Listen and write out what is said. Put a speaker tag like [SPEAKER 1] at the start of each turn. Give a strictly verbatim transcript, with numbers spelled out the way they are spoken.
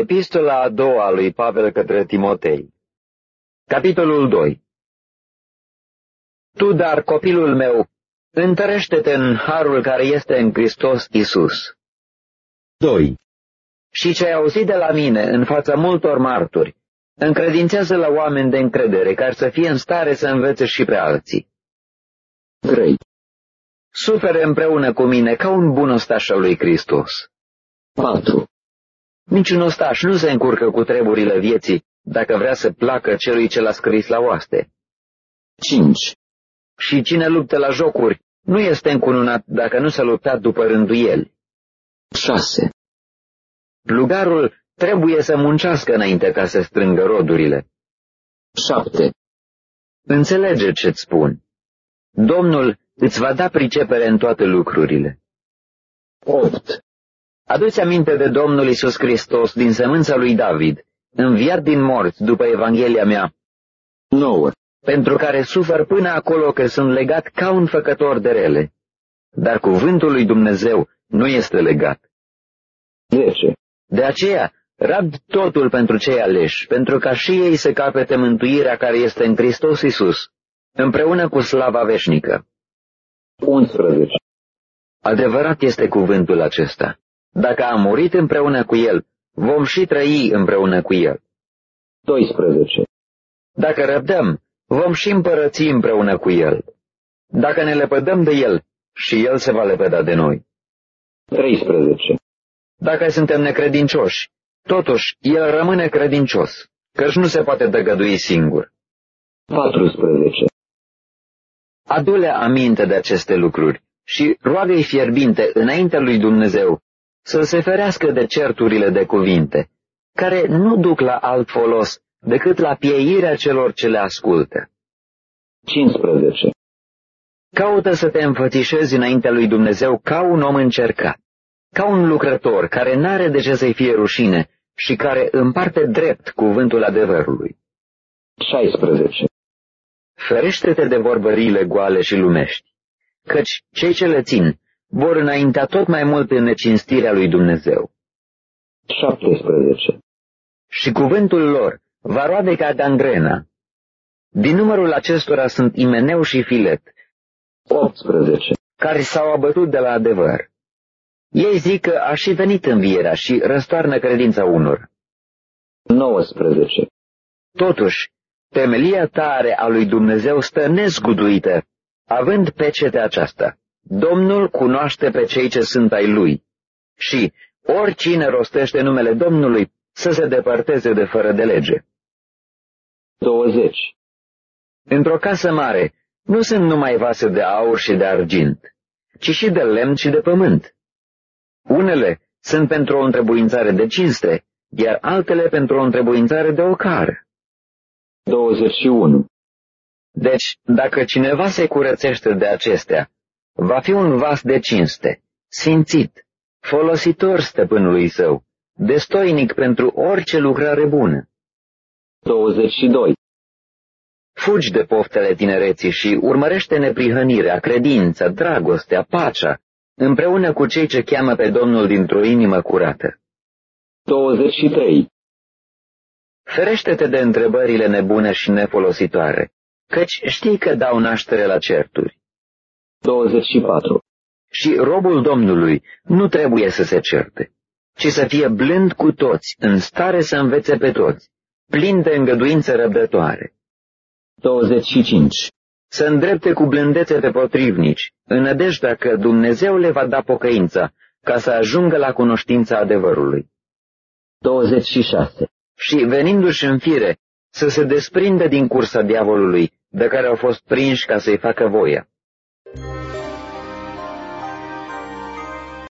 [SPEAKER 1] Epistola a doua lui Pavel către Timotei. Capitolul doi. Tu, dar, copilul meu, întărește-te în harul care este în Hristos Iisus. doi. Și ce ai auzit de la mine în fața multor martori, încredințează la oameni de încredere, care să fie în stare să învețe și pe alții. trei. Sufere împreună cu mine ca un bun ostaș al lui Hristos. patru. Niciun ostaș nu se încurcă cu treburile vieții dacă vrea să placă celui ce l-a scris la oaste. cinci. Și cine luptă la jocuri nu este încununat dacă nu s-a luptat după rânduieli. șase. Plugarul trebuie să muncească înainte ca să strângă rodurile. șapte. Înțelege ce-ți spun. Domnul îți va da pricepere în toate lucrurile. opt. Adu-ți aminte de Domnul Iisus Hristos din sămânța lui David, înviat din morți după Evanghelia mea. nouă. Pentru care sufer până acolo că sunt legat ca un făcător de rele, dar cuvântul lui Dumnezeu nu este legat. zece. De aceea, rabd totul pentru cei aleși, pentru ca și ei să capete mântuirea care este în Hristos Iisus, împreună cu slava veșnică. unsprezece. Adevărat este cuvântul acesta. Dacă am murit împreună cu El, vom și trăi împreună cu El. doisprezece. Dacă răbdăm, vom și împărăți împreună cu El. Dacă ne lepădăm de El, și El se va lepăda de noi. treisprezece. Dacă suntem necredincioși, totuși El rămâne credincios, căci nu se poate tăgădui singur. paisprezece. Adu-le aminte de aceste lucruri și roagă-i fierbinte înaintea lui Dumnezeu să se ferească de certurile de cuvinte, care nu duc la alt folos decât la pieirea celor ce le ascultă. cincisprezece. Caută să te înfățișezi înaintea lui Dumnezeu ca un om încercat, ca un lucrător care n-are de ce să-i fie rușine și care împarte drept cuvântul adevărului. șaisprezece. Ferește-te de vorbăriile goale și lumești, căci cei ce le țin vor înaintea tot mai mult în necinstirea lui Dumnezeu. șaptesprezece. Și cuvântul lor va roade ca gangrena. Din numărul acestora sunt Imeneu și Filet, optsprezece, care s-au abătut de la adevăr. Ei zic că a și venit învierea și răstoarnă credința unor. nouăsprezece. Totuși, temelia tare a lui Dumnezeu stă nezguduită, având pecetea aceasta. Domnul cunoaște pe cei ce sunt ai Lui și oricine rostește numele Domnului să se depărteze de fără de lege. douăzeci. Într-o casă mare nu sunt numai vase de aur și de argint, ci și de lemn și de pământ. Unele sunt pentru o întrebuințare de cinste, iar altele pentru o întrebuințare de ocar. douăzeci și unu. Deci, dacă cineva se curățește de acestea, va fi un vas de cinste, sfințit, folositor stăpânului său, destoinic pentru orice lucrare bună. douăzeci și doi. Fugi de poftele tinereții și urmărește neprihănirea, credința, dragostea, pacea, împreună cu cei ce cheamă pe Domnul dintr-o inimă curată. douăzeci și trei. Ferește-te de întrebările nebune și nefolositoare, căci știi că dau naștere la certuri. douăzeci și patru. Și robul Domnului nu trebuie să se certe, ci să fie blând cu toți, în stare să învețe pe toți, plin de îngăduință răbdătoare. douăzeci și cinci. Să îndrepte cu blândețe pe potrivnici, în nădejdea că Dumnezeu le va da pocăința, ca să ajungă la cunoștința adevărului. douăzeci și șase. Și venindu-și în fire, să se desprindă din cursa diavolului, de care au fost prinși ca să-i facă voia.